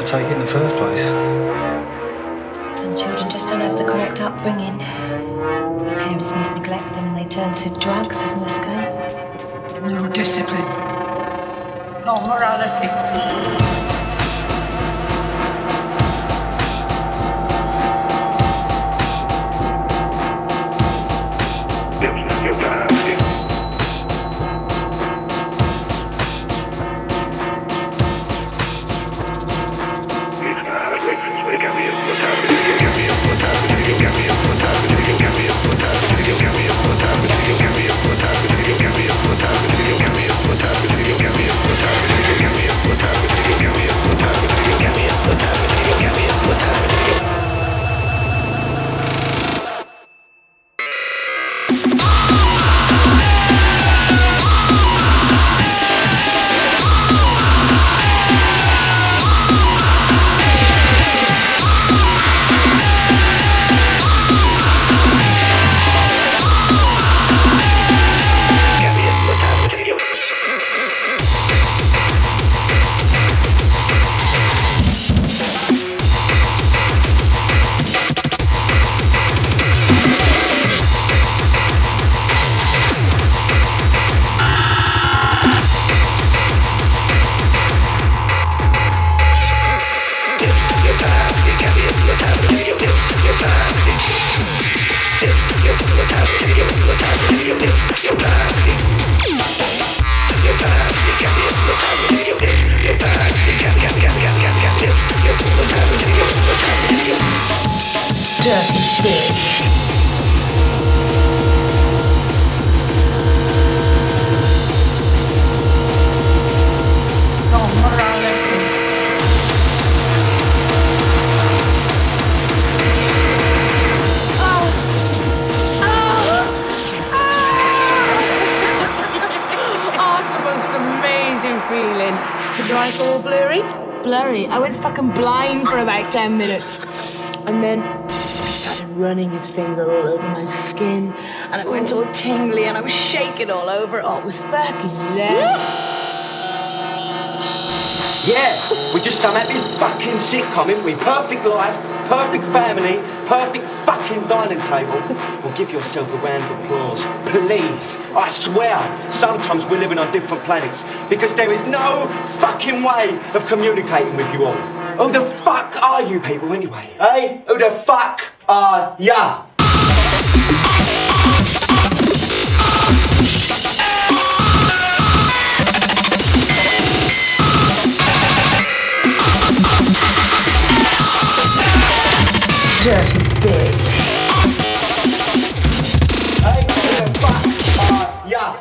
take in the first place. Some children just don't have the correct upbringing. The parents misneglect them and they turn to drugs as an escape. No discipline. No morality. Blurry. I went fucking blind for about 10 minutes. And then he started running his finger all over my skin. And it went all tingly and I was shaking all over. Oh, it was fucking lovely. Yeah, we're just some happy fucking sitcom, ain't we? Perfect life, perfect family, perfect fucking dining table. Well, give yourself a round of applause, please. I swear, sometimes we're living on different planets because there is no fucking way of communicating with you all. Who the fuck are you people anyway? Hey? Who the fuck are ya? Dirty bitch. Hey, who the fuck are ya?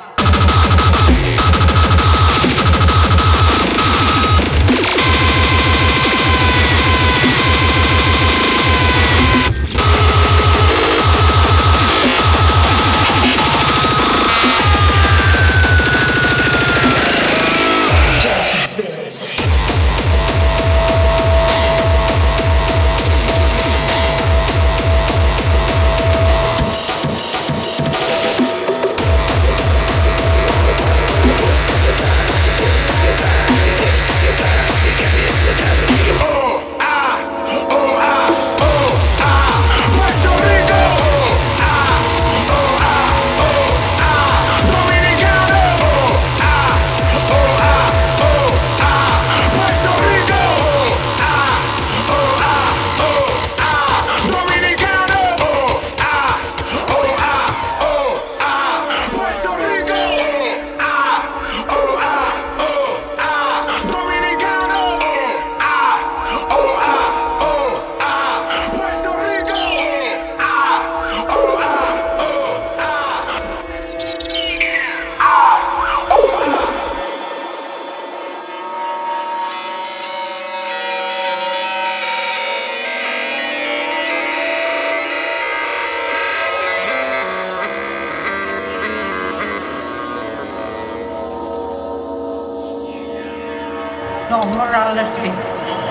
No morality.